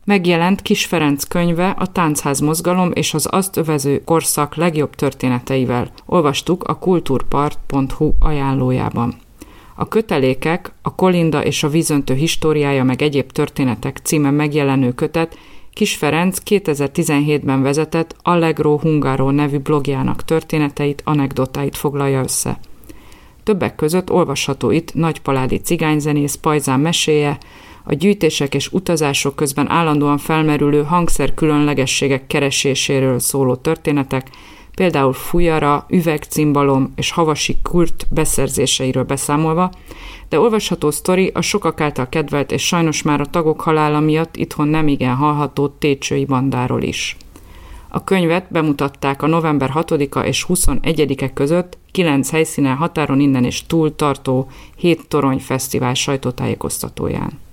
Megjelent Kiss Ferenc könyve a táncház mozgalom és az azt övező korszak legjobb történeteivel. Olvastuk a kulturpart.hu ajánlójában. A kötelékek, a Kolinda és a vízöntő históriája meg egyéb történetek címen megjelenő kötet Kiss Ferenc 2017-ben vezetett Allegro Hungaro nevű blogjának történeteit, anekdotáit foglalja össze. Többek között olvasható itt Nagypaládi cigányzenész Pajzán meséje, a gyűjtések és utazások közben állandóan felmerülő hangszerkülönlegességek kereséséről szóló történetek, például fujara, üvegcimbalom és havasi Kurt beszerzéseiről beszámolva, de olvasható sztori a sokak által kedvelt és sajnos már a tagok halála miatt itthon nem igen hallható Técsői bandáról is. A könyvet bemutatták a november 6-a és 21-e között 9 helyszínen határon innen és túl tartó 7 Torony Fesztivál sajtótájékoztatóján.